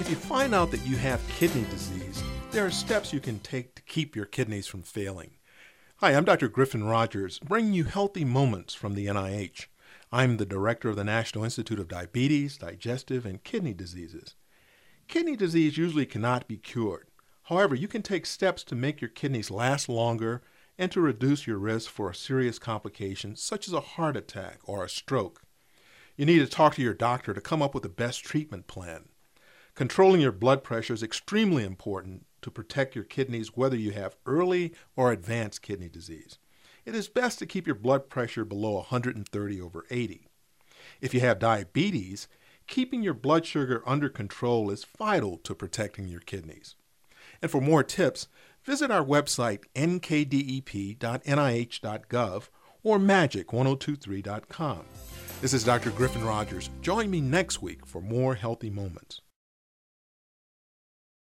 If you find out that you have kidney disease, there are steps you can take to keep your kidneys from failing. Hi, I'm Dr. Griffin Rogers, bringing you healthy moments from the NIH. I'm the director of the National Institute of Diabetes, Digestive, and Kidney Diseases. Kidney disease usually cannot be cured. However, you can take steps to make your kidneys last longer and to reduce your risk for a serious complication such as a heart attack or a stroke. You need to talk to your doctor to come up with the best treatment plan. Controlling your blood pressure is extremely important to protect your kidneys whether you have early or advanced kidney disease. It is best to keep your blood pressure below 130/80. If you have diabetes, keeping your blood sugar under control is vital to protecting your kidneys. And for more tips, visit our website nkdep.nih.gov or magic1023.com. This is Dr. Griffin Rogers. Join me next week for more healthy moments.